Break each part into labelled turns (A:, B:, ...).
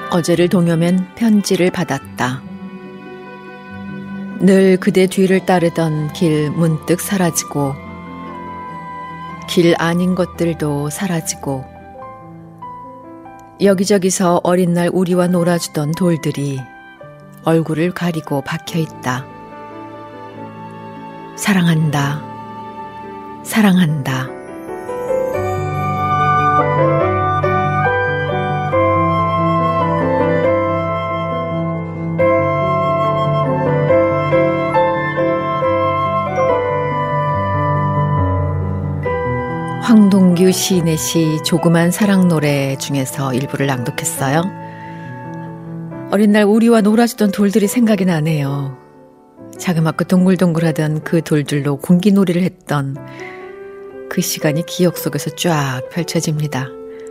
A: 어제를 동여맨 편지를 받았다. 늘 그대 뒤를 따르던 길 문득 사라지고 길 아닌 것들도 사라지고 여기저기서 어린 날 우리와 놀아주던 돌들이 얼굴을 가리고 박혀있다. 사랑한다. 사랑한다. 황동규 시인의 시 조그만 사랑 노래 중에서 일부를 낭독했어요. 어린 날 우리와 놀아주던 돌들이 생각이 나네요. 자그맣고 동글동글하던 그 돌들로 공기놀이를 했던 그 시간이 기억 속에서 쫙 펼쳐집니다.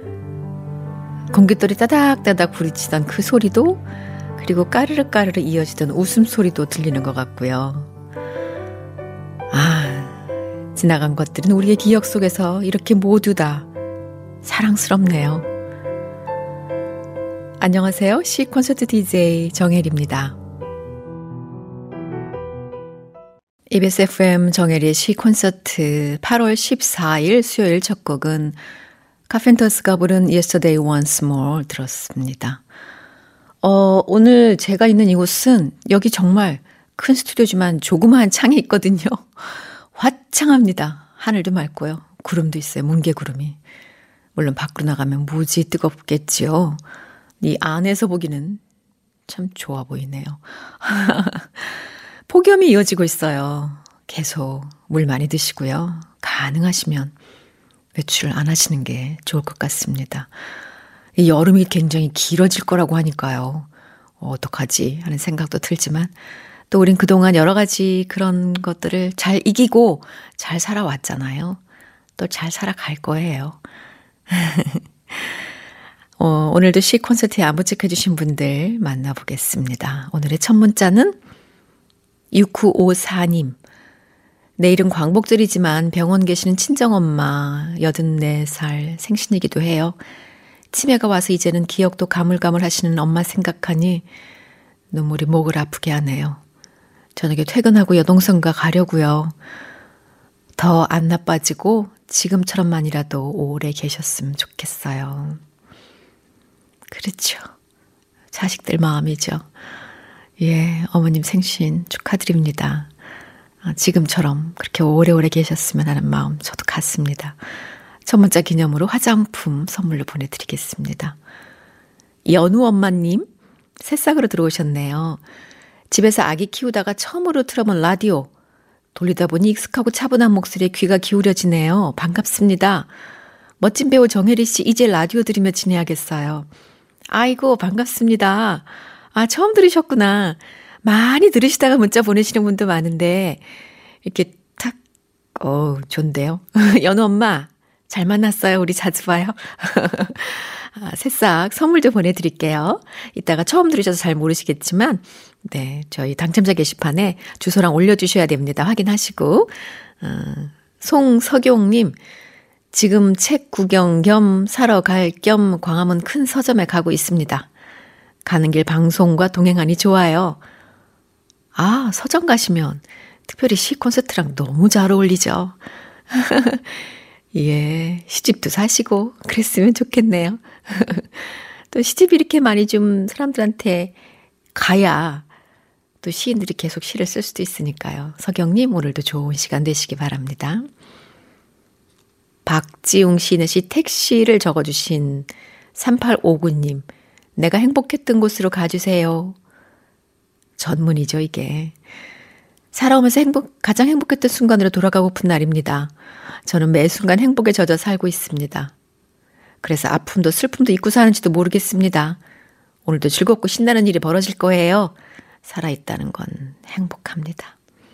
A: 공깃돌이 따닥따닥 부딪히던 그 소리도, 그리고 까르르 까르르 이어지던 웃음소리도 들리는 것 같고요. 지나간 것들은 우리의 기억 속에서 이렇게 모두 다 사랑스럽네요. 안녕하세요. 시 콘서트 DJ 정혜리입니다. EBS FM 정혜리의 시 콘서트 8월 14일 수요일 첫 곡은 카펜터스가 부른 Yesterday Once More 들었습니다. 오늘 제가 있는 이곳은 여기 정말 큰 스튜디오지만 조그마한 창이 있거든요. 화창합니다. 하늘도 맑고요. 구름도 있어요. 뭉게구름이. 물론 밖으로 나가면 무지 뜨겁겠지요. 이 안에서 보기는 참 좋아 보이네요. 폭염이 이어지고 있어요. 계속 물 많이 드시고요. 가능하시면 외출을 안 하시는 게 좋을 것 같습니다. 이 여름이 굉장히 길어질 거라고 하니까요. 어떡하지 하는 생각도 들지만 또 우린 그동안 여러 가지 그런 것들을 잘 이기고 잘 살아왔잖아요. 또 잘 살아갈 거예요. 오늘도 시 콘서트에 안부책해주신 분들 만나보겠습니다. 오늘의 첫 문자는 6954님. 내일은 광복절이지만 병원 계시는 친정엄마 84살 생신이기도 해요. 치매가 와서 이제는 기억도 가물가물 하시는 엄마 생각하니 눈물이 목을 아프게 하네요. 저녁에 퇴근하고 여동생과 가려고요. 더 안 나빠지고 지금처럼만이라도 오래 계셨으면 좋겠어요. 그렇죠. 자식들 마음이죠. 예, 어머님 생신 축하드립니다. 지금처럼 그렇게 오래오래 계셨으면 하는 마음 저도 같습니다. 첫 문자 기념으로 화장품 선물로 보내드리겠습니다. 연우 엄마님, 새싹으로 들어오셨네요. 집에서 아기 키우다가 처음으로 틀어본 라디오. 돌리다 보니 익숙하고 차분한 목소리에 귀가 기울여지네요. 반갑습니다. 멋진 배우 정혜리 씨, 이제 라디오 들으며 지내야겠어요. 아이고, 반갑습니다. 처음 들으셨구나. 많이 들으시다가 문자 보내시는 분도 많은데, 이렇게 탁, 좋은데요. 연우 엄마, 잘 만났어요. 우리 자주 봐요. 새싹 선물도 보내드릴게요. 이따가 처음 들으셔서 잘 모르시겠지만, 네, 저희 당첨자 게시판에 주소랑 올려주셔야 됩니다. 확인하시고. 송석용님, 지금 책 구경 겸 사러 갈 겸 광화문 큰 서점에 가고 있습니다. 가는 길 방송과 동행하니 좋아요. 서점 가시면 특별히 시 콘서트랑 너무 잘 어울리죠. 예, 시집도 사시고 그랬으면 좋겠네요. 또 시집이 이렇게 많이 좀 사람들한테 가야 또 시인들이 계속 시를 쓸 수도 있으니까요. 서경님, 오늘도 좋은 시간 되시기 바랍니다. 박지웅 시인의 시 택시를 적어주신 3859님, 내가 행복했던 곳으로 가주세요. 전문이죠, 이게. 살아오면서 가장 행복했던 순간으로 돌아가고픈 날입니다. 저는 매 순간 행복에 젖어 살고 있습니다. 그래서 아픔도 슬픔도 잊고 사는지도 모르겠습니다. 오늘도 즐겁고 신나는 일이 벌어질 거예요. 살아있다는 건 행복합니다.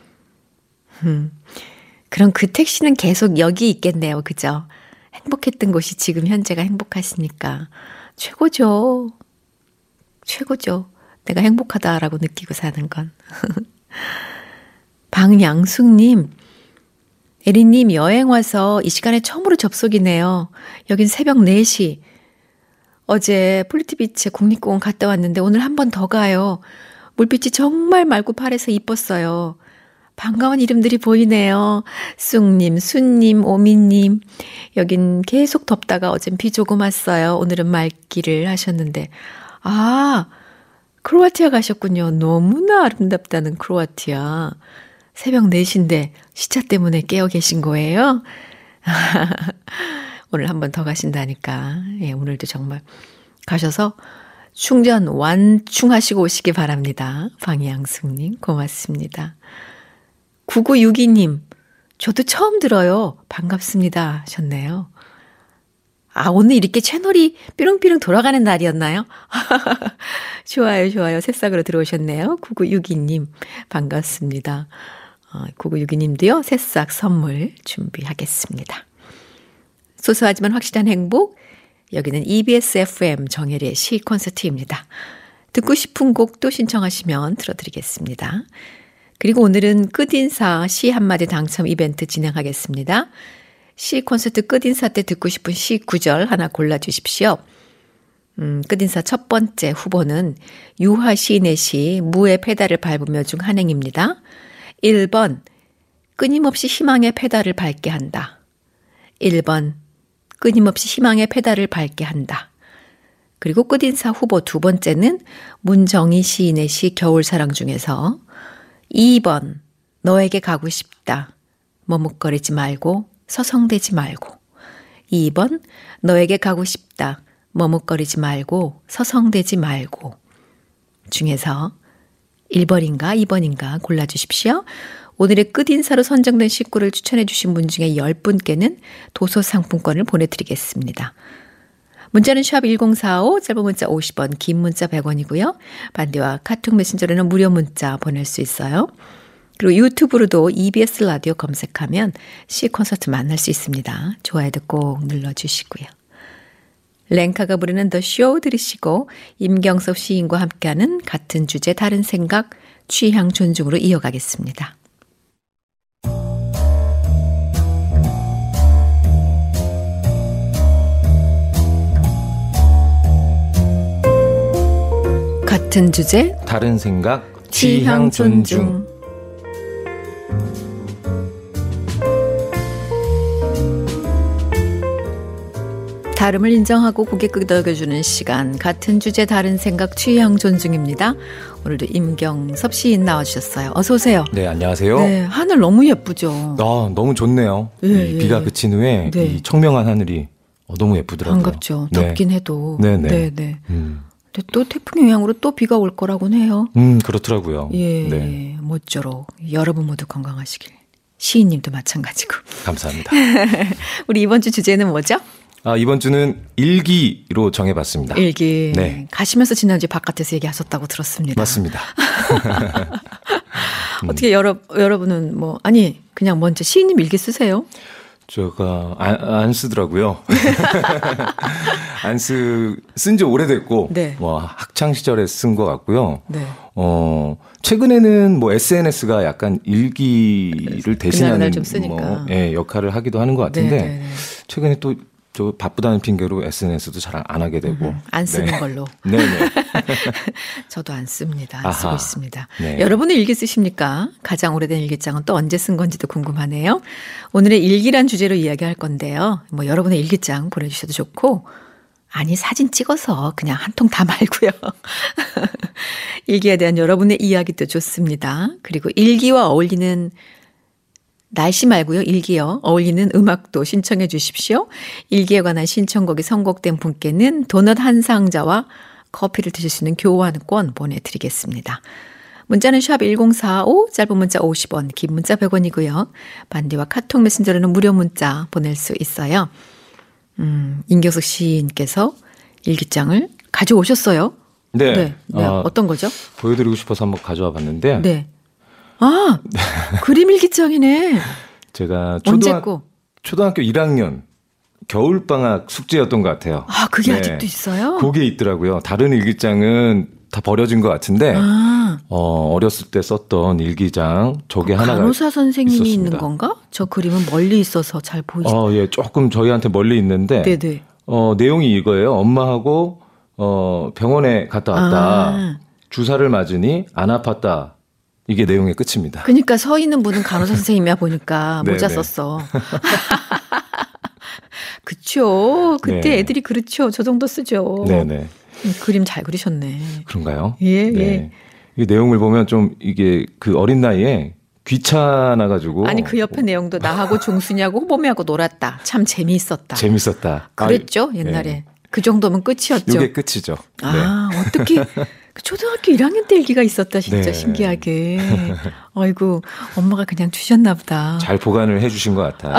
A: 그럼 그 택시는 계속 여기 있겠네요. 그죠? 행복했던 곳이 지금 현재가 행복하시니까 최고죠. 최고죠. 내가 행복하다라고 느끼고 사는 건. 방양숙님, 에리님 여행 와서 이 시간에 처음으로 접속이네요. 여긴 새벽 4시. 어제 폴리티비치에 국립공원 갔다 왔는데 오늘 한 번 더 가요. 물빛이 정말 맑고 파래서 이뻤어요. 반가운 이름들이 보이네요. 쑥님, 순님, 오미님. 여긴 계속 덥다가 어젠 비 조금 왔어요. 오늘은 맑기를 하셨는데. 아, 크로아티아 가셨군요. 너무나 아름답다는 크로아티아. 새벽 4시인데 시차 때문에 깨어 계신 거예요? 오늘 한 번 더 가신다니까. 예, 오늘도 정말 가셔서 충전 완충하시고 오시기 바랍니다. 방희양숙님 고맙습니다. 9962님 저도 처음 들어요. 반갑습니다 하셨네요. 아, 오늘 이렇게 채널이 삐롱삐롱 돌아가는 날이었나요? 좋아요, 좋아요. 새싹으로 들어오셨네요. 9962님 반갑습니다. 9962님도요. 새싹 선물 준비하겠습니다. 소소하지만 확실한 행복. 여기는 EBS FM 정혜리의 시 콘서트입니다. 듣고 싶은 곡도 신청하시면 들어드리겠습니다. 그리고 오늘은 끝인사 시 한마디 당첨 이벤트 진행하겠습니다. 시 콘서트 끝인사 때 듣고 싶은 시 구절 하나 골라주십시오. 끝인사 첫 번째 후보는 유화 시인의 시 무의 페달을 밟으며 중 한 행입니다. 1번 끊임없이 희망의 페달을 밟게 한다. 1번 끊임없이 희망의 페달을 밟게 한다. 그리고 끝인사 후보 두 번째는 문정희 시인의 시 겨울사랑 중에서 2번 너에게 가고 싶다. 머뭇거리지 말고 서성대지 말고. 2번 너에게 가고 싶다. 머뭇거리지 말고 서성대지 말고. 중에서 1번인가 2번인가 골라주십시오. 오늘의 끝인사로 선정된 식구를 추천해 주신 분 중에 10분께는 도서 상품권을 보내드리겠습니다. 문자는 샵 1045, 짧은 문자 50원, 긴 문자 100원이고요. 반대와 카톡 메신저로는 무료 문자 보낼 수 있어요. 그리고 유튜브로도 EBS 라디오 검색하면 시 콘서트 만날 수 있습니다. 좋아요도 꼭 눌러주시고요. 랭카가 부르는 더 쇼 들으시고 임경섭 시인과 함께하는 같은 주제 다른 생각 취향 존중으로 이어가겠습니다. 같은 주제
B: 다른 생각
A: 취향 존중. 다름을 인정하고 고개 끄덕여주는 시간 같은 주제 다른 생각 취향 존중입니다. 오늘도 임경섭 시인 나와주셨어요. 어서 오세요.
B: 네, 안녕하세요.
A: 네, 하늘 너무 예쁘죠.
B: 아, 너무 좋네요.
A: 예,
B: 비가 그친 후에
A: 네.
B: 이 청명한 하늘이 너무 예쁘더라고요.
A: 반갑죠.
B: 네.
A: 덥긴 해도.
B: 네네.
A: 네네. 근데 또 태풍 영향으로 또 비가 올 거라고는 해요.
B: 그렇더라고요.
A: 예,
B: 네.
A: 모쪼록 여러분 모두 건강하시길. 시인님도 마찬가지고.
B: 감사합니다.
A: 우리 이번 주 주제는 뭐죠?
B: 아, 이번 주는 일기로 정해봤습니다.
A: 일기.
B: 네.
A: 가시면서 지난주에 바깥에서 얘기하셨다고 들었습니다.
B: 맞습니다.
A: 어떻게 여러분은 뭐 아니 그냥 먼저 시인님 일기 쓰세요?
B: 제가 안 쓰더라고요. 쓴 지 오래됐고,
A: 네.
B: 뭐 학창 시절에 쓴 것 같고요.
A: 네.
B: 최근에는 뭐 SNS가 약간 일기를 대신하는
A: 좀 쓰니까.
B: 예, 역할을 하기도 하는 것 같은데,
A: 네.
B: 최근에 또 저 바쁘다는 핑계로 SNS도 잘 안 하게 되고.
A: 안 쓰는
B: 네.
A: 걸로.
B: 네네.
A: 저도 안 씁니다. 안
B: 아하.
A: 쓰고 있습니다.
B: 네.
A: 여러분은 일기 쓰십니까? 가장 오래된 일기장은 또 언제 쓴 건지도 궁금하네요. 오늘의 일기란 주제로 이야기할 건데요. 뭐 여러분의 일기장 보내주셔도 좋고 아니 사진 찍어서 그냥 한 통 다 말고요. 일기에 대한 여러분의 이야기도 좋습니다. 그리고 일기와 어울리는 날씨 말고요. 일기요. 어울리는 음악도 신청해 주십시오. 일기에 관한 신청곡이 선곡된 분께는 도넛 한 상자와 커피를 드실 수 있는 교환권 보내드리겠습니다. 문자는 샵 1045, 짧은 문자 50원, 긴 문자 100원이고요. 반디와 카톡 메신저로는 무료 문자 보낼 수 있어요. 임경숙 시인께서 일기장을 가져오셨어요.
B: 네.
A: 어떤 거죠?
B: 보여드리고 싶어서 한번 가져와 봤는데.
A: 네. 아, 그림 일기장이네.
B: 제가
A: 언제 거?
B: 초등학교 1학년 겨울방학 숙제였던 것 같아요.
A: 아, 그게 아직도 있어요?
B: 그게 있더라고요. 다른 일기장은 다 버려진 것 같은데, 어렸을 때 썼던 일기장, 저게 하나가
A: 간호사 선생님이
B: 있었습니다.
A: 있는 건가? 저 그림은 멀리 있어서 잘 보이지.
B: 예, 조금 저희한테 멀리 있는데,
A: 네네.
B: 내용이 이거예요. 엄마하고 병원에 갔다 왔다. 주사를 맞으니 안 아팠다. 이게 내용의 끝입니다.
A: 그러니까 서 있는 분은 간호사 선생님이야 보니까 모자 썼어. 그쵸. 그때
B: 네.
A: 애들이 그렇죠. 저 정도 쓰죠.
B: 네네.
A: 그림 잘 그리셨네.
B: 그런가요?
A: 예,
B: 네.
A: 예.
B: 이 내용을 보면 좀 이게 그 어린 나이에 귀찮아가지고.
A: 아니 그 옆에 내용도 나하고 종순이하고 호범이하고 놀았다. 참 재미있었다.
B: 재밌었다.
A: 그랬죠 옛날에.
B: 네.
A: 그 정도면 끝이었죠.
B: 이게 끝이죠.
A: 아 네. 어떻게 초등학교 1학년 때 일기가 있었다 진짜
B: 네.
A: 신기하게. 아이고 엄마가 그냥 주셨나 보다.
B: 잘 보관을 해주신 것 같아요.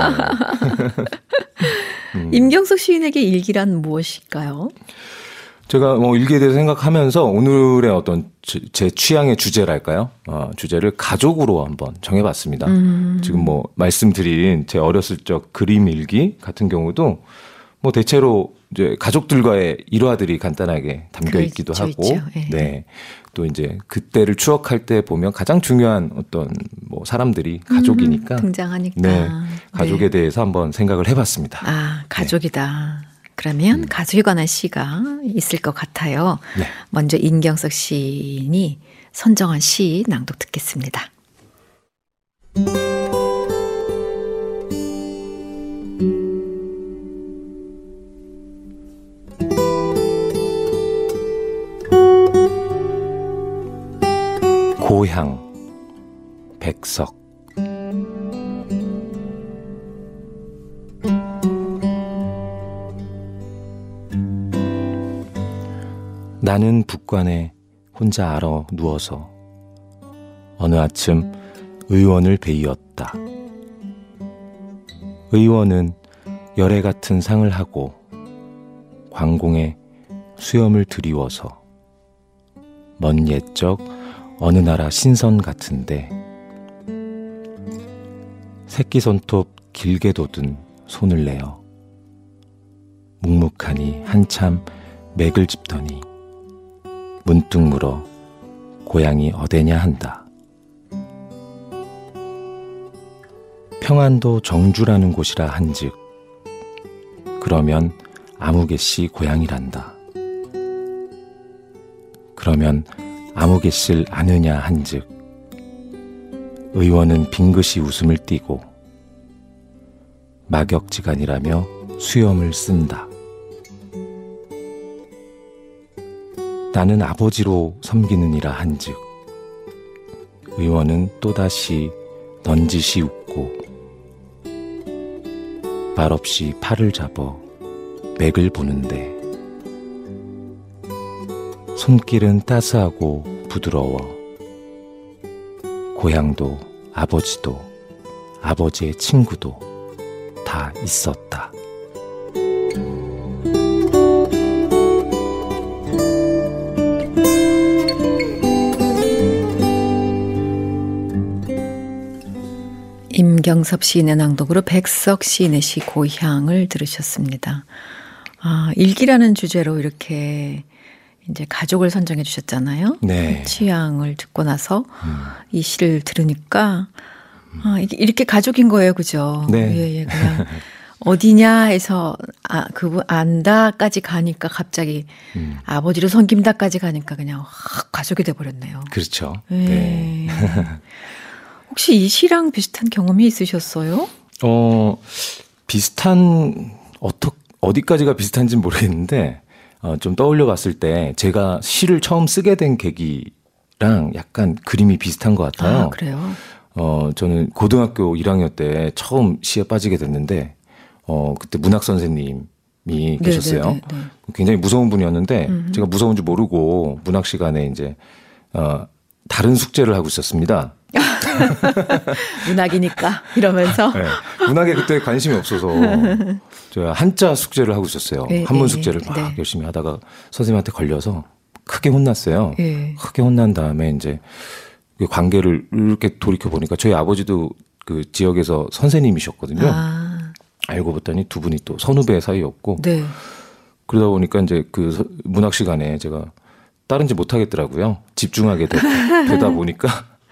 B: 네.
A: 임경석 시인에게 일기란 무엇일까요?
B: 제가 뭐 일기에 대해서 생각하면서 오늘의 어떤 제 취향의 주제랄까요? 주제를 가족으로 한번 정해봤습니다. 지금 뭐 말씀드린 제 어렸을 적 그림 일기 같은 경우도 뭐 대체로 이제 가족들과의 일화들이 간단하게 담겨 있기도 하고,
A: 네.
B: 네. 또 이제 그때를 추억할 때 보면 가장 중요한 어떤 뭐 사람들이 가족이니까
A: 등장하니까
B: 네. 가족에 대해서 한번 생각을 해봤습니다.
A: 아, 가족이다. 네. 그러면 가족에 관한 시가 있을 것 같아요.
B: 네.
A: 먼저 임경석 시인이 선정한 시 낭독 듣겠습니다.
B: 고향 백석 나는 북관에 혼자 알아 누워서 어느 아침 의원을 베이었다. 의원은 열애 같은 상을 하고 관공에 수염을 드리워서 먼 옛적 어느 나라 신선 같은데 새끼 손톱 길게 돋은 손을 내어 묵묵하니 한참 맥을 짚더니 문득 물어 고향이 어디냐 한다. 평안도 정주라는 곳이라 한즉 그러면 아무개씨 고향이란다. 그러면 아무개씨를 아느냐 한즉 의원은 빙긋이 웃음을 띠고 막역지간이라며 수염을 쓴다. 나는 아버지로 섬기느니라 한즉 의원은 또다시 넌지시 웃고 말없이 팔을 잡아 맥을 보는데 손길은 따스하고 부드러워 고향도 아버지도 아버지의 친구도 다 있었다.
A: 임경섭 시인의 낭독으로 백석 시인의 시 고향을 들으셨습니다. 아, 일기라는 주제로 이렇게 이제 가족을 선정해 주셨잖아요.
B: 네.
A: 취향을 듣고 나서 이 시를 들으니까 아, 이렇게 가족인 거예요, 그죠?
B: 네.
A: 예, 그냥 어디냐 해서 그분 안다까지 가니까 갑자기 아버지로 섬김다까지 가니까 그냥 확 가족이 돼 버렸네요.
B: 그렇죠.
A: 예.
B: 네.
A: 혹시 이 시랑 비슷한 경험이 있으셨어요?
B: 비슷한 어디까지가 비슷한지는 모르겠는데 좀 떠올려 봤을 때 제가 시를 처음 쓰게 된 계기랑 약간 그림이 비슷한 것 같아요.
A: 아, 그래요?
B: 저는 고등학교 1학년 때 처음 시에 빠지게 됐는데 그때 문학 선생님이 계셨어요.
A: 네네네.
B: 굉장히 무서운 분이었는데 제가 무서운 줄 모르고 문학 시간에 이제 다른 숙제를 하고 있었습니다.
A: 문학이니까 이러면서
B: 네, 문학에 그때 관심이 없어서 제가 한자 숙제를 하고 있었어요.
A: 네,
B: 한문
A: 네,
B: 숙제를 막
A: 네.
B: 열심히 하다가 선생님한테 걸려서 크게 혼났어요.
A: 네.
B: 크게 혼난 다음에 이제 그 관계를 이렇게 돌이켜 보니까 저희 아버지도 그 지역에서 선생님이셨거든요.
A: 아,
B: 알고 봤더니 두 분이 또 선후배 사이였고
A: 네.
B: 그러다 보니까 이제 그 문학 시간에 제가 따른지 못하겠더라고요. 집중하게 되다 보니까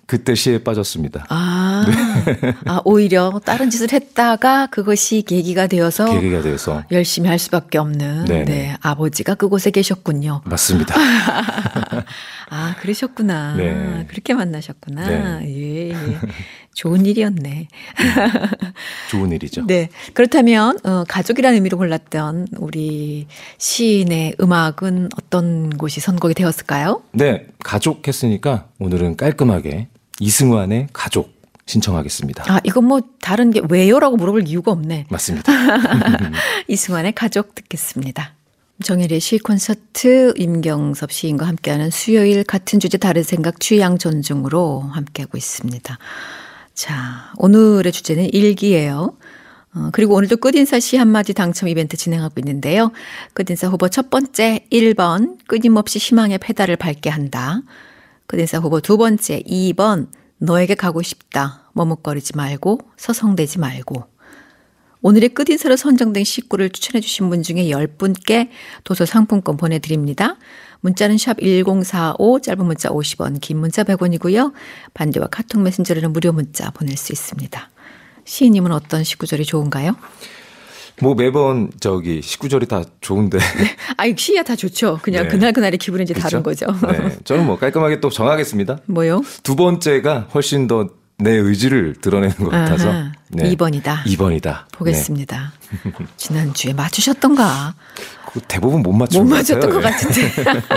B: 그때 시에 빠졌습니다.
A: 아, 네. 아, 오히려 다른 짓을 했다가 그것이 계기가 되어서 열심히 할 수밖에 없는 네, 아버지가 그곳에 계셨군요.
B: 맞습니다.
A: 아, 그러셨구나.
B: 네.
A: 그렇게 만나셨구나.
B: 네.
A: 예. 좋은 일이었네.
B: 좋은 일이죠.
A: 네. 그렇다면 가족이라는 의미로 골랐던 우리 시인의 음악은 어떤 곳이 선곡이 되었을까요?
B: 네. 가족 했으니까 오늘은 깔끔하게 이승환의 가족 신청하겠습니다.
A: 아, 이건 뭐 다른 게 왜요라고 물어볼 이유가 없네.
B: 맞습니다.
A: 이승환의 가족 듣겠습니다. 정일의 시 콘서트 임경섭 시인과 함께하는 수요일 같은 주제 다른 생각 취향 존중으로 함께하고 있습니다. 자, 오늘의 주제는 일기예요. 그리고 오늘도 끝인사 시 한마디 당첨 이벤트 진행하고 있는데요. 끝인사 후보 첫 번째 1번 끊임없이 희망의 페달을 밟게 한다. 끝인사 후보 두 번째 2번 너에게 가고 싶다. 머뭇거리지 말고 서성대지 말고. 오늘의 끝인사로 선정된 식구를 추천해 주신 분 중에 10분께 도서 상품권 보내드립니다. 문자는 샵 1045, 짧은 문자 50원, 긴 문자 100원이고요. 반대와 카톡 메신저로는 무료 문자 보낼 수 있습니다. 시인님은 어떤 식구절이 좋은가요?
B: 뭐 매번 식구절이 다 좋은데.
A: 네. 아니 시야 다 좋죠. 그냥 네. 그날의 기분이 이제 그렇죠? 다른 거죠.
B: 네. 저는 뭐 깔끔하게 또 정하겠습니다.
A: 뭐요?
B: 두 번째가 훨씬 더 내 의지를 드러내는 것 같아서.
A: 네. 2번이다.
B: 2번이다.
A: 보겠습니다. 네. 지난주에 맞추셨던가?
B: 대부분 못 맞춘 것 같아요.
A: 못 맞췄던 것 같은데.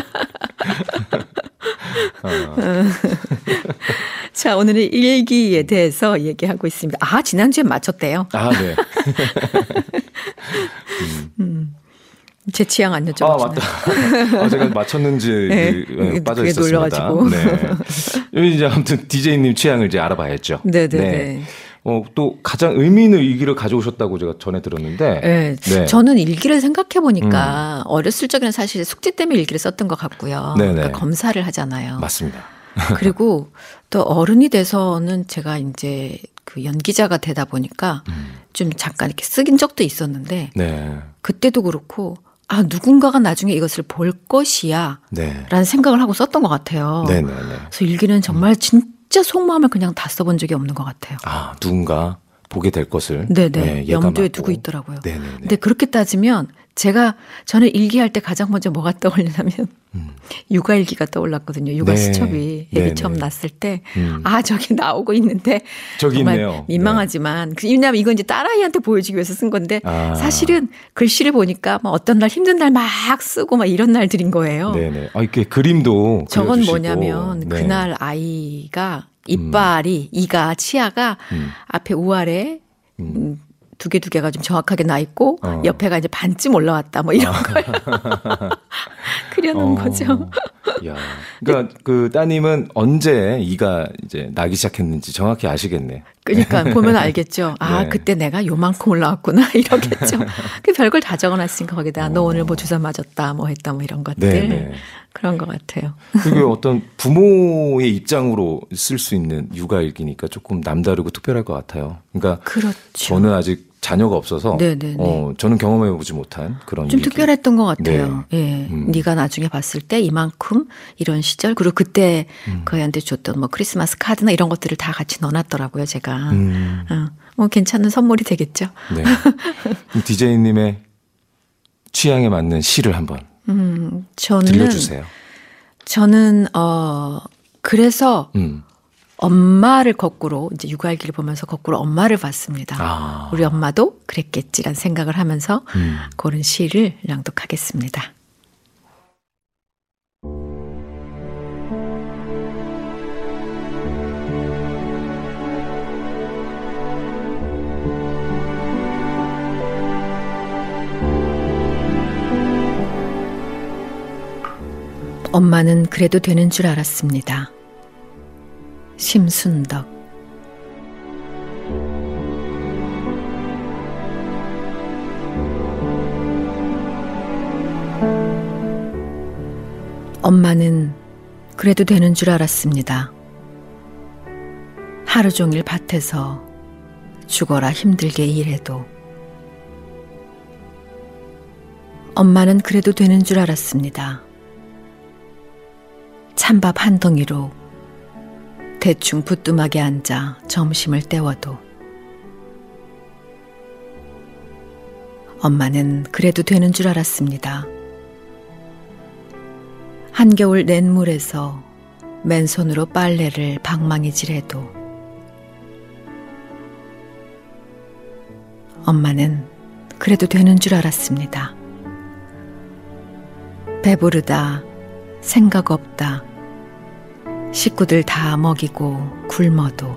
A: 자, 오늘은 일기에 대해서 얘기하고 있습니다. 아, 지난주에 맞췄대요.
B: 아, 네.
A: 제 취향 안 여쭤봤잖아요.
B: 아, 맞다. 제가 맞췄는지
A: 네,
B: 빠져 있었습니다. 네. 이제 아무튼 DJ님 취향을 이제 알아봐야죠.
A: 네네네.
B: 네. 또 가장 의미 있는 일기를 가져오셨다고 제가 전해 들었는데.
A: 네. 네. 저는 일기를 생각해 보니까 어렸을 적에는 사실 숙제 때문에 일기를 썼던 것 같고요. 그러니까 검사를 하잖아요.
B: 맞습니다.
A: 그리고 또 어른이 돼서는 제가 이제 그 연기자가 되다 보니까 좀 잠깐 이렇게 쓰긴 적도 있었는데
B: 네.
A: 그때도 그렇고 아, 누군가가 나중에 이것을 볼 것이야 라는 생각을 하고 썼던 것 같아요.
B: 네네네.
A: 그래서 일기는 정말 진짜 속마음을 그냥 다 써본 적이 없는 것 같아요.
B: 아, 누군가 보게 될 것을
A: 네네. 염두에 두고 있더라고요.
B: 네네네.
A: 근데 그렇게 따지면 저는 일기할 때 가장 먼저 뭐가 떠올리냐면 육아일기가 떠올랐거든요. 육아 수첩이 애기 처음 낳았을 때 저기 나오고 있는데
B: 저기
A: 정말
B: 있네요.
A: 민망하지만 왜냐하면 이건 이제 딸아이한테 보여주기 위해서 쓴 건데 사실은 글씨를 보니까 막 어떤 날 힘든 날 막 쓰고 막 이런 날들인 거예요.
B: 네네. 이렇게 그림도
A: 저건
B: 그려주시고.
A: 뭐냐면 그날 아이가 이빨이 이가 치아가 앞에 우아래 두 개가 좀 정확하게 나 있고 옆에가 이제 반쯤 올라왔다 뭐 이런 걸 그려놓은 거죠.
B: 야, 그러니까 그 따님은 언제 이가 이제 나기 시작했는지 정확히 아시겠네.
A: 그러니까 보면 알겠죠. 아, 그때 내가 요만큼 올라왔구나 이러겠죠. 그 별걸 다 적어놨으니까 거기다 너 오늘 뭐 주사 맞았다 뭐 했다 뭐 이런 것들.
B: 네네.
A: 그런 것 같아요.
B: 그리고 어떤 부모의 입장으로 쓸 수 있는 육아일기니까 조금 남다르고 특별할 것 같아요. 그러니까
A: 그렇죠.
B: 저는 아직 자녀가 없어서 저는 경험해보지 못한 그런
A: 좀
B: 일기.
A: 특별했던 것 같아요. 네. 예, 네가 나중에 봤을 때 이만큼 이런 시절 그리고 그때 그 애한테 줬던 뭐 크리스마스 카드나 이런 것들을 다 같이 넣어놨더라고요. 제가 뭐 괜찮은 선물이 되겠죠.
B: 네. DJ님의 취향에 맞는 시를 한번 들려주세요.
A: 저는 그래서 엄마를 거꾸로 이제 육아일기를 보면서 거꾸로 엄마를 봤습니다. 우리 엄마도 그랬겠지란 생각을 하면서 고른 시를 낭독하겠습니다. 엄마는 그래도 되는 줄 알았습니다. 심순덕. 엄마는 그래도 되는 줄 알았습니다. 하루 종일 밭에서 죽어라 힘들게 일해도. 엄마는 그래도 되는 줄 알았습니다. 찬밥 한 덩이로 대충 부뚜막에 앉아 점심을 때워도 엄마는 그래도 되는 줄 알았습니다. 한겨울 냇물에서 맨손으로 빨래를 방망이질해도 엄마는 그래도 되는 줄 알았습니다. 배부르다, 생각 없다, 식구들 다 먹이고 굶어도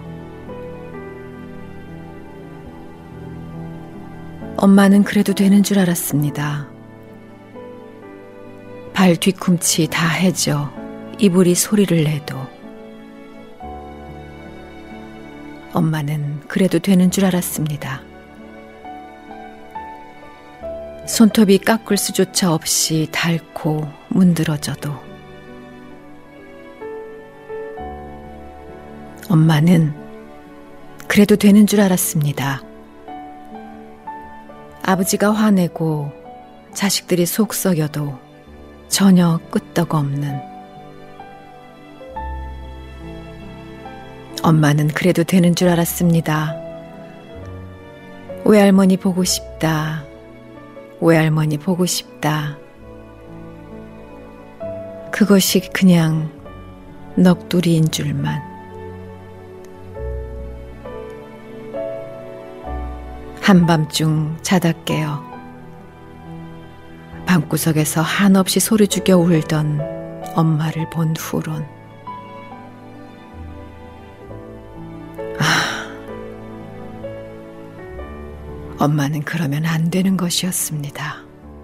A: 엄마는 그래도 되는 줄 알았습니다. 발 뒤꿈치 다 해져 이불이 소리를 내도 엄마는 그래도 되는 줄 알았습니다. 손톱이 깎을 수조차 없이 닳고 문드러져도 엄마는 그래도 되는 줄 알았습니다. 아버지가 화내고 자식들이 속 썩여도 전혀 끄떡 없는 엄마는 그래도 되는 줄 알았습니다. 외할머니 보고 싶다. 외할머니 보고 싶다. 그것이 그냥 넋두리인 줄만. 한밤중 자다 깨어 방구석에서 한없이 소리 죽여 울던 엄마를 본 후론 엄마는 그러면 안 되는 것이었습니다.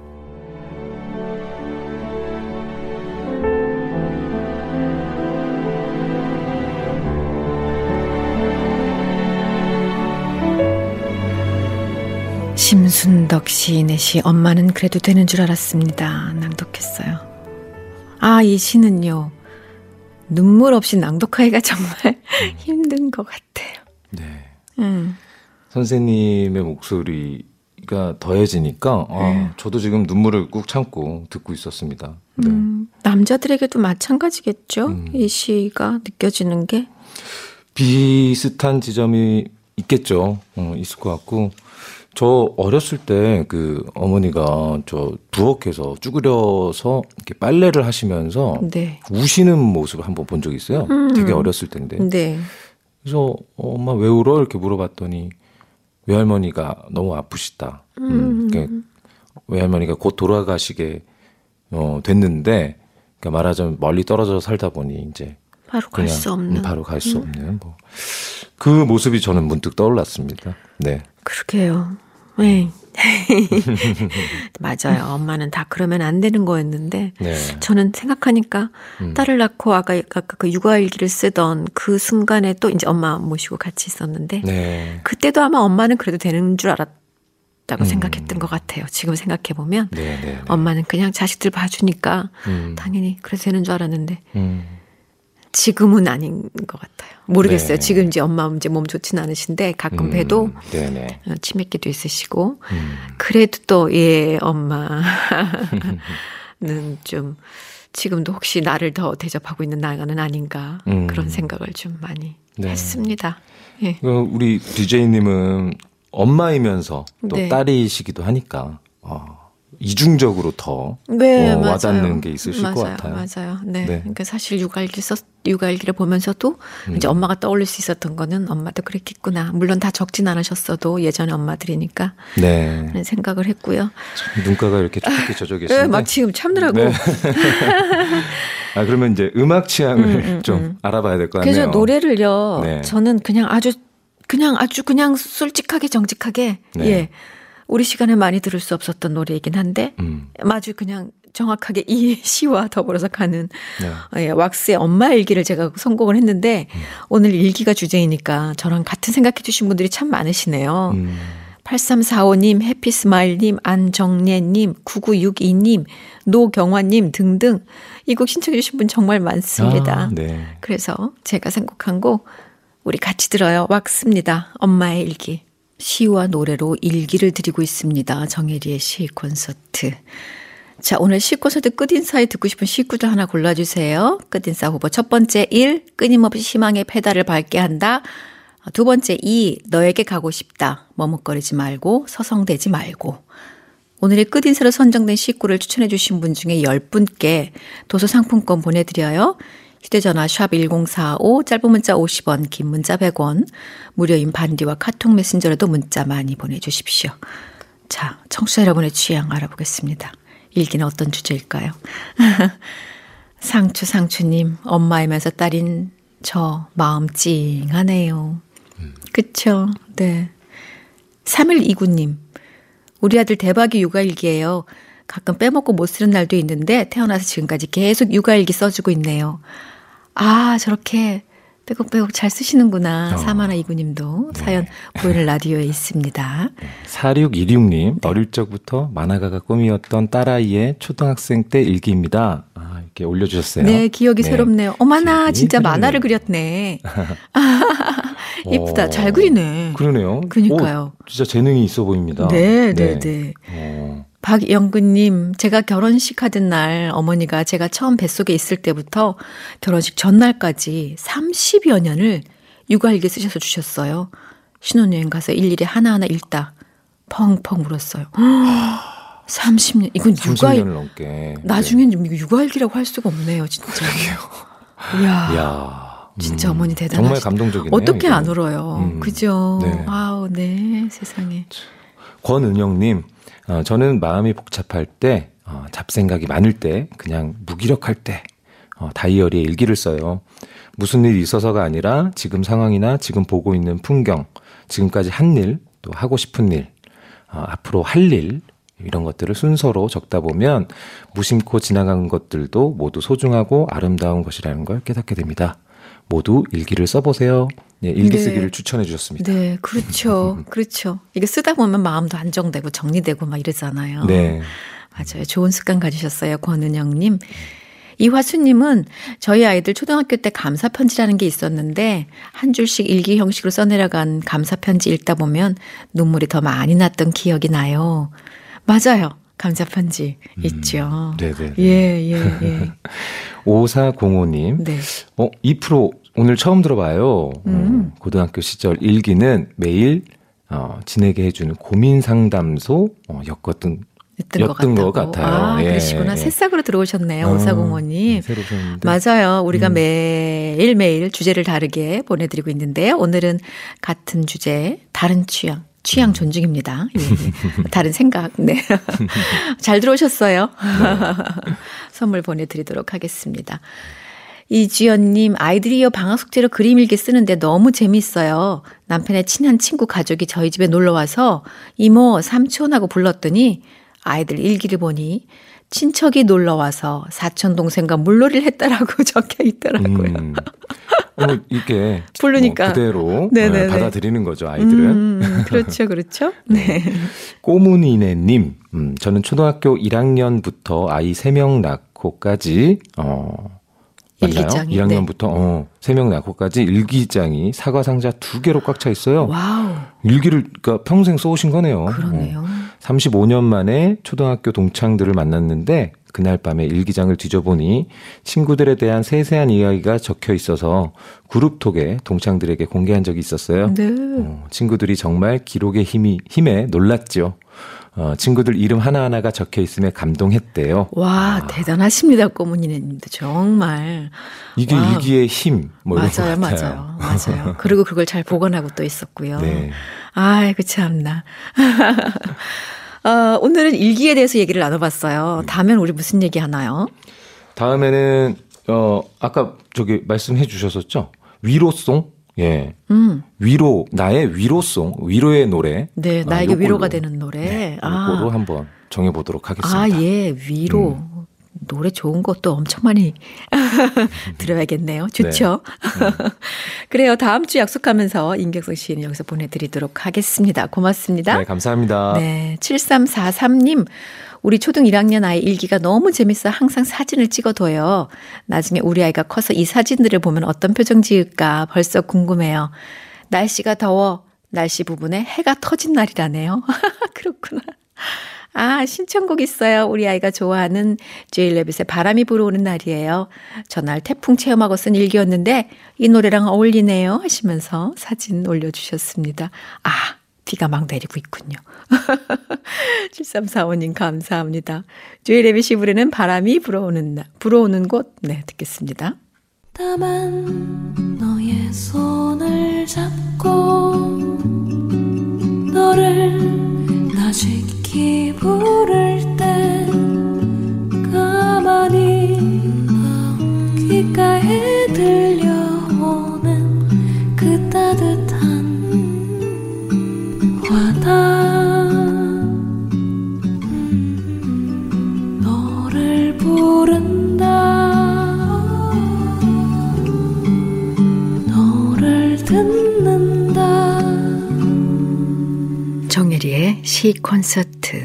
A: 심순덕 시인의 시 엄마는 그래도 되는 줄 알았습니다. 낭독했어요. 이 시는요. 눈물 없이 낭독하기가 정말 힘든 것 같아요.
B: 네. 선생님의 목소리가 더해지니까 저도 지금 눈물을 꾹 참고 듣고 있었습니다. 네.
A: 남자들에게도 마찬가지겠죠? 이 시가 느껴지는 게?
B: 비슷한 지점이 있겠죠. 있을 것 같고 저 어렸을 때 그 어머니가 저 부엌에서 쭈그려서 이렇게 빨래를 하시면서
A: 네.
B: 우시는 모습을 한번 본 적이 있어요. 되게 어렸을 때인데.
A: 네.
B: 그래서 엄마 왜 울어? 이렇게 물어봤더니 외할머니가 너무 아프시다. 그러니까 외할머니가 곧 돌아가시게 됐는데 그러니까 말하자면 멀리 떨어져 살다 보니 이제
A: 바로 갈 수 없는.
B: 바로 갈 수 없는 뭐. 그 모습이 저는 문득 떠올랐습니다. 네.
A: 그러게요. 네. 맞아요. 엄마는 다 그러면 안 되는 거였는데
B: 네.
A: 저는 생각하니까 딸을 낳고 아까 그 육아일기를 쓰던 그 순간에 또 이제 엄마 모시고 같이 있었는데
B: 네.
A: 그때도 아마 엄마는 그래도 되는 줄 알았다고 생각했던 것 같아요. 지금 생각해 보면
B: 네.
A: 엄마는 그냥 자식들 봐주니까 당연히 그래도 되는 줄 알았는데 지금은 아닌 것 같아요. 모르겠어요.
B: 네.
A: 지금 이제 엄마 이제 몸 좋지는 않으신데 가끔 봬도
B: 네네.
A: 치매기도 있으시고 그래도 또 엄마는 좀 지금도 혹시 나를 더 대접하고 있는 나가는 아닌가 그런 생각을 좀 많이 했습니다. 예.
B: 우리 DJ님은 엄마이면서 또
A: 네.
B: 딸이시기도 하니까 이중적으로 더
A: 네,
B: 와닿는 게 있으실 것 같아요.
A: 맞아요. 네. 그러니까 사실 육아일기를 보면서도 이제 엄마가 떠올릴 수 있었던 거는 엄마도 그랬겠구나. 물론 다 적진 않으셨어도 예전에 엄마들이니까
B: 네.
A: 그런 생각을 했고요.
B: 눈가가 이렇게 촉촉히 젖어 계신데.
A: 네, 막 지금 참느라고.
B: 네. 그러면 이제 음악 취향을 좀 알아봐야 될 것 같네요.
A: 그래서 노래를요.
B: 네.
A: 저는 그냥 아주 솔직하게 정직하게
B: 네.
A: 우리 시간에 많이 들을 수 없었던 노래이긴 한데 아주 그냥 정확하게 이 시와 더불어서 가는 왁스의 엄마 일기를 제가 선곡을 했는데 오늘 일기가 주제이니까 저랑 같은 생각해 주신 분들이 참 많으시네요. 8345님, 해피스마일님, 안정례님, 9962님, 노경화님 등등 이 곡 신청해 주신 분 정말 많습니다.
B: 네.
A: 그래서 제가 선곡한 곡 우리 같이 들어요. 왁스입니다. 엄마의 일기. 시와 노래로 일기를 드리고 있습니다. 정혜리의 시 콘서트. 자, 오늘 식구서도 끝인사에 듣고 싶은 식구들 하나 골라주세요. 끝인사 후보. 첫 번째 1. 끊임없이 희망의 페달을 밟게 한다. 두 번째 2. 너에게 가고 싶다. 머뭇거리지 말고 서성대지 말고. 오늘의 끝인사로 선정된 식구를 추천해 주신 분 중에 10분께 도서 상품권 보내드려요. 휴대전화 샵 1045, 짧은 문자 50원, 긴 문자 100원, 무료인 반디와 카톡 메신저로도 문자 많이 보내주십시오. 자, 청취자 여러분의 취향 알아보겠습니다. 일기는 어떤 주제일까요? 상추님, 엄마이면서 딸인 저 마음 찡하네요. 그쵸? 네. 3129님, 우리 아들 대박이 육아일기예요. 가끔 빼먹고 못 쓰는 날도 있는데 태어나서 지금까지 계속 육아일기 써주고 있네요. 아, 저렇게 빼곡빼곡 잘 쓰시는구나. 사마나 이구님도 사연 보이는 라디오에 있습니다.
B: 4626님, 네. 어릴 적부터 만화가가 꿈이었던 딸아이의 초등학생 때 일기입니다. 아, 이렇게 올려주셨어요.
A: 네, 기억이 새롭네요. 어머나, 진짜 만화를 그렸네. 이쁘다. 잘 그리네.
B: 그러네요.
A: 그러니까요.
B: 진짜 재능이 있어 보입니다.
A: 네. 박영근님, 제가 결혼식 하던 날 어머니가 제가 처음 뱃속에 있을 때부터 결혼식 전날까지 30여 년을 육아일기 쓰셔서 주셨어요. 신혼여행 가서 일일이 하나하나 읽다 펑펑 울었어요. 30년, 이건
B: 30년을 넘게.
A: 나중엔 네. 육아일기라고 할 수가 없네요, 진짜. 이야. 진짜 어머니 대단하시다.
B: 정말 감동적이네요.
A: 어떻게 안 울어요. 그죠?
B: 네.
A: 아우, 네, 세상에.
B: 권은영님, 저는 마음이 복잡할 때, 잡생각이 많을 때, 그냥 무기력할 때, 다이어리에 일기를 써요. 무슨 일이 있어서가 아니라 지금 상황이나 지금 보고 있는 풍경, 지금까지 한 일, 또 하고 싶은 일, 앞으로 할 일, 이런 것들을 순서로 적다 보면 무심코 지나간 것들도 모두 소중하고 아름다운 것이라는 걸 깨닫게 됩니다. 모두 일기를 써보세요. 네, 일기 쓰기를 추천해 주셨습니다.
A: 네, 그렇죠. 그렇죠. 이게 쓰다 보면 마음도 안정되고 정리되고 막 이러잖아요.
B: 네.
A: 맞아요. 좋은 습관 가지셨어요. 권은영님. 이화수님은 저희 아이들 초등학교 때 감사편지라는 게 있었는데 한 줄씩 일기 형식으로 써내려간 감사편지 읽다 보면 눈물이 더 많이 났던 기억이 나요. 맞아요. 감사편지 있죠.
B: 네네.
A: 예.
B: 5405님.
A: 네.
B: 이 프로 오늘 처음 들어봐요. 고등학교 시절 일기는 매일 지내게 해주는 고민 상담소 였던 것 같아요.
A: 아, 그러시구나. 새싹으로 들어오셨네요. 5405님.
B: 새로 오셨는데.
A: 맞아요. 우리가 매일매일 주제를 다르게 보내드리고 있는데요. 오늘은 같은 주제, 다른 취향 존중입니다. 예. 다른 생각. 네. 잘 들어오셨어요. 네. 선물 보내드리도록 하겠습니다. 이주연님, 아이들이요 방학 숙제로 그림 일기 쓰는데 너무 재밌어요. 남편의 친한 친구 가족이 저희 집에 놀러와서 이모, 삼촌하고 불렀더니 아이들 일기를 보니 친척이 놀러와서 사촌 동생과 물놀이를 했다라고 적혀 있더라고요.
B: 이게
A: 부르니까
B: 그대로 받아들이는 거죠, 아이들은.
A: 그렇죠. 네.
B: 꼬문이네님, 저는 초등학교 1학년부터 아이 3명 낳고까지
A: 일기장이
B: 1학년부터 3명 낳고까지 일기장이 사과 상자 2개로 꽉 차 있어요.
A: 와우.
B: 일기를 그러니까 평생 써오신 거네요.
A: 그러네요.
B: 35년 만에 초등학교 동창들을 만났는데 그날 밤에 일기장을 뒤져보니 친구들에 대한 세세한 이야기가 적혀 있어서 그룹톡에 동창들에게 공개한 적이 있었어요.
A: 네.
B: 친구들이 정말 기록의 힘에 놀랐죠. 친구들 이름 하나하나가 적혀 있음에 감동했대요.
A: 와, 대단하십니다, 꼬문이네님도 정말.
B: 이게
A: 와우.
B: 일기의 힘,
A: 맞아요. 그리고 그걸 잘 보관하고 또 있었고요.
B: 네.
A: 아이고, 참나. 오늘은 일기에 대해서 얘기를 나눠봤어요. 다음엔 우리 무슨 얘기 하나요?
B: 다음에는, 아까 말씀해 주셨었죠? 위로송? 예. 나의 위로송, 위로의 노래.
A: 네, 나에게 위로가 되는 노래.
B: 네, 이거로 한번 정해보도록 하겠습니다.
A: 위로. 노래 좋은 것도 엄청 많이 들어야겠네요. 좋죠? 네. 그래요. 다음 주 약속하면서 임경석 씨는 여기서 보내드리도록 하겠습니다. 고맙습니다.
B: 네, 감사합니다.
A: 네, 7343님. 우리 초등 1학년 아이 일기가 너무 재밌어 항상 사진을 찍어둬요. 나중에 우리 아이가 커서 이 사진들을 보면 어떤 표정 지을까 벌써 궁금해요. 날씨가 더워 날씨 부분에 해가 터진 날이라네요. 그렇구나. 아, 신청곡 있어요. 우리 아이가 좋아하는 제일레빗의 바람이 불어오는 날이에요. 전날 태풍 체험하고 쓴 일기였는데 이 노래랑 어울리네요 하시면서 사진 올려주셨습니다. 아, 비가 막 내리고 있군요. 7345님 감사합니다. 제일레빗이 부르는 바람이 불어오는 곳 네, 듣겠습니다.
C: 다만 너의 손을 잡고 너를 나직히 부를 때 가만히 귓가에 들려오는 그 따뜻한 와닿아 너를 부른다 너를 듣는다
A: 정혜리의 시 콘서트.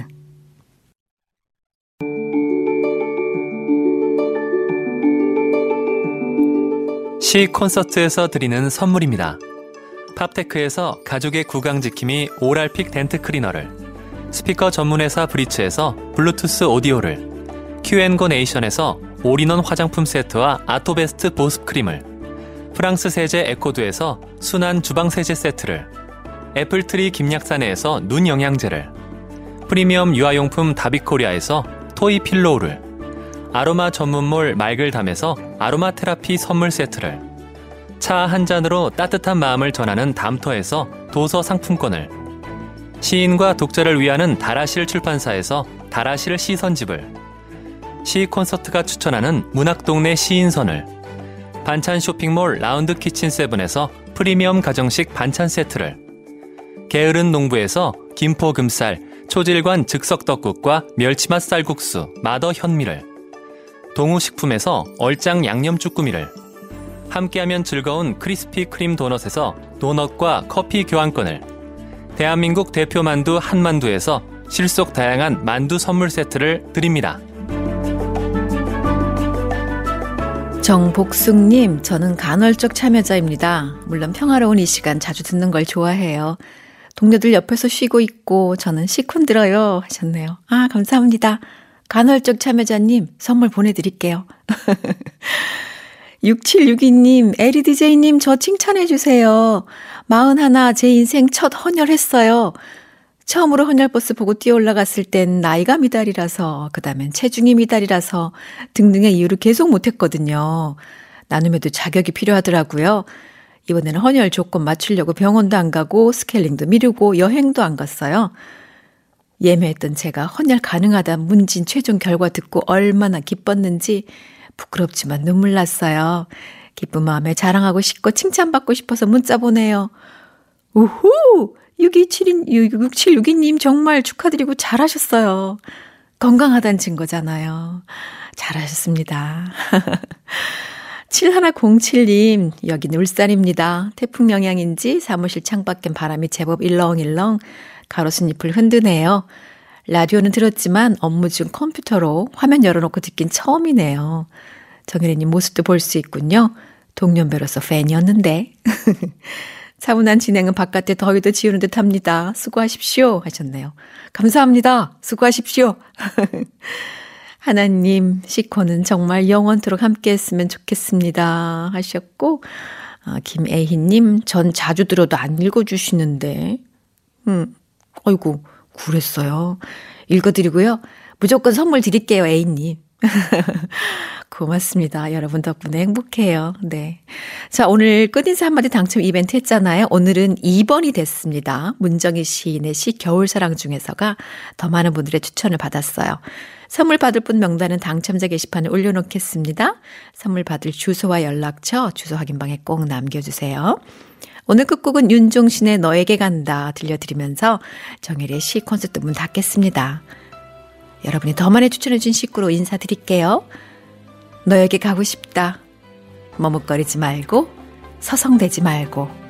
D: 시 콘서트에서 드리는 선물입니다. 팝테크에서 가족의 구강지킴이 오랄픽 덴트 클리너를, 스피커 전문회사 브리츠에서 블루투스 오디오를, Q&Go 네이션에서 올인원 화장품 세트와 아토베스트 보습 크림을, 프랑스 세제 에코드에서 순한 주방 세제 세트를, 애플트리 김약사네에서 눈 영양제를, 프리미엄 유아용품 다비코리아에서 토이 필로우를, 아로마 전문몰 말글담에서 아로마 테라피 선물 세트를, 차 한 잔으로 따뜻한 마음을 전하는 담터에서 도서 상품권을, 시인과 독자를 위하는 다라실 출판사에서 다라실 시선집을, 시 콘서트가 추천하는 문학동네 시인선을, 반찬 쇼핑몰 라운드 키친 세븐에서 프리미엄 가정식 반찬 세트를, 게으른 농부에서 김포 금쌀 초질관 즉석 떡국과 멸치맛 쌀국수 마더 현미를, 동우식품에서 얼짱 양념 쭈꾸미를, 함께하면 즐거운 크리스피 크림 도넛에서 도넛과 커피 교환권을, 대한민국 대표 만두 한만두에서 실속 다양한 만두 선물 세트를 드립니다.
A: 정복숙님, 저는 간헐적 참여자입니다. 물론 평화로운 이 시간 자주 듣는 걸 좋아해요. 동료들 옆에서 쉬고 있고 저는 시콘 들어요 하셨네요. 아, 감사합니다. 간헐적 참여자님 선물 보내드릴게요. 6762님, 에리DJ님 저 칭찬해 주세요. 41 제 인생 첫 헌혈했어요. 처음으로 헌혈버스 보고 뛰어 올라갔을 땐 나이가 미달이라서, 그 다음엔 체중이 미달이라서 등등의 이유를 계속 못했거든요. 나눔에도 자격이 필요하더라고요. 이번에는 헌혈 조건 맞추려고 병원도 안 가고 스케일링도 미루고 여행도 안 갔어요. 예매했던 제가 헌혈 가능하다 문진 최종 결과 듣고 얼마나 기뻤는지 부끄럽지만 눈물 났어요. 기쁜 마음에 자랑하고 싶고 칭찬받고 싶어서 문자 보내요. 우후! 6762님 정말 축하드리고 잘하셨어요. 건강하다는 증거잖아요. 잘하셨습니다. 7107님, 여기는 울산입니다. 태풍 영향인지 사무실 창밖엔 바람이 제법 일렁일렁 가로수잎을 흔드네요. 라디오는 들었지만 업무 중 컴퓨터로 화면 열어놓고 듣긴 처음이네요. 정혜리님 모습도 볼 수 있군요. 동년배로서 팬이었는데. 차분한 진행은 바깥에 더위도 지우는 듯 합니다. 수고하십시오 하셨네요. 감사합니다. 수고하십시오. 하나님, 시코는 정말 영원토록 함께했으면 좋겠습니다 하셨고, 김애희님, 전 자주 들어도 안 읽어주시는데, 아이고 그랬어요. 읽어드리고요. 무조건 선물 드릴게요, A님. 고맙습니다. 여러분 덕분에 행복해요. 네. 자, 오늘 끝인사 한마디 당첨 이벤트 했잖아요. 오늘은 2번이 됐습니다. 문정희 시인의 시 겨울사랑 중에서가 더 많은 분들의 추천을 받았어요. 선물 받을 분 명단은 당첨자 게시판에 올려놓겠습니다. 선물 받을 주소와 연락처, 주소 확인방에 꼭 남겨주세요. 오늘 끝곡은 윤종신의 너에게 간다 들려드리면서 정혜리의 시 콘서트 문 닫겠습니다. 여러분이 더 많이 추천해준 시구로 인사드릴게요. 너에게 가고 싶다. 머뭇거리지 말고 서성대지 말고